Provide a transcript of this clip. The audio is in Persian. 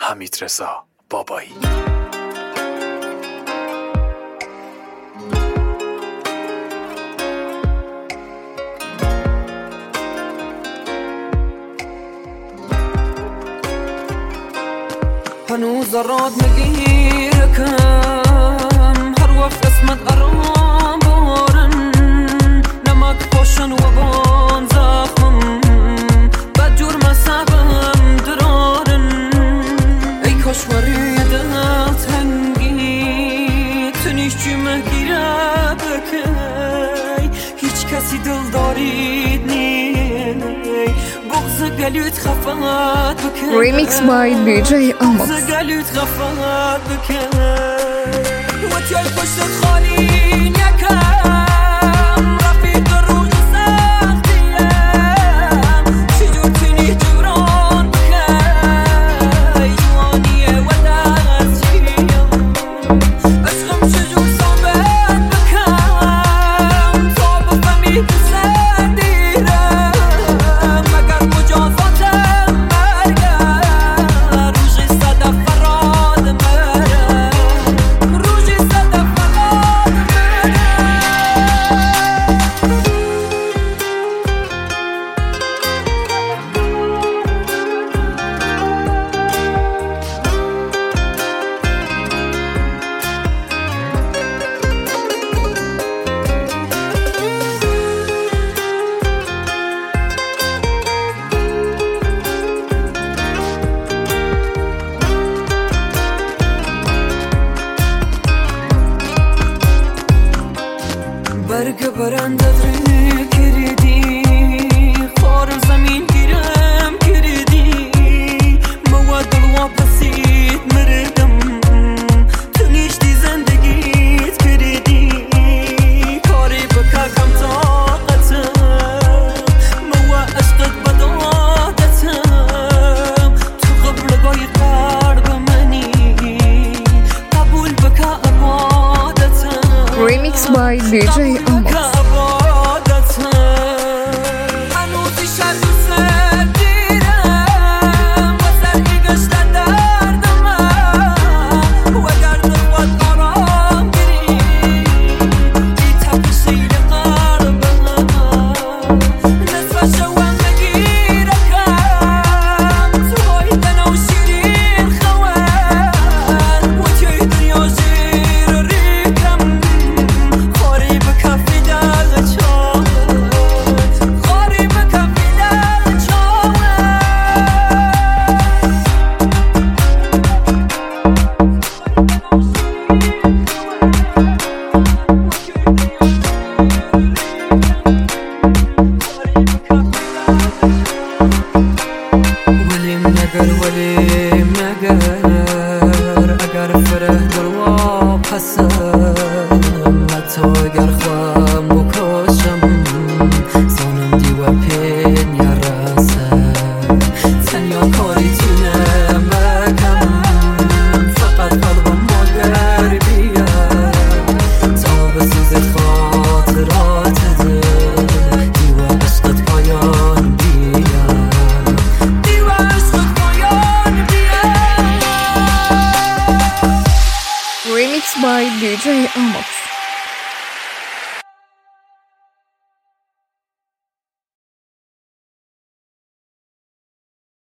حمیدرضا بابایی. هنوز راد میگیره کم هر وقت اسمت ارام بارن نمک پاشن و بان زخمم بدجور مصابم درارن ای کاش وریده تنگی تنیش چی مگیره بکی هیچ کسی دل دارید نی بغض قلوت خفات بکی Remix by DJ Amox. بغض قلوت خفات بکی وتیای پشتت خالی نکم رفیق روی سختیم چجور تونی جبران بکی جوانیه و دستیم عشقم چجور ثابت بکم تا بفهمی دوست دیرم مگر مجازاتم مرگم روژی صدف فراد مرم روژی صدف فراد مرم برگ برنده دری کردی خارم زمین گیرم کردی مواد و پسید مردم تونیش دی زندگیت کردی کاری بکا کم طاقتم موا عشقت بدادتم تو قبل باید قرب منی قبول بکا عبادتم Remix by DJ Amox. اگر فره دلوا قسم حتی اگر خواهم بکشم زانم دیو پین یا رسم تنیا کاری تونه مکم فقط قلبم مادر بیا تا بسوزت خاطرات ده دیو عشقت پایان بیا دیو عشقت پایان بیا Remix by DJ Amox.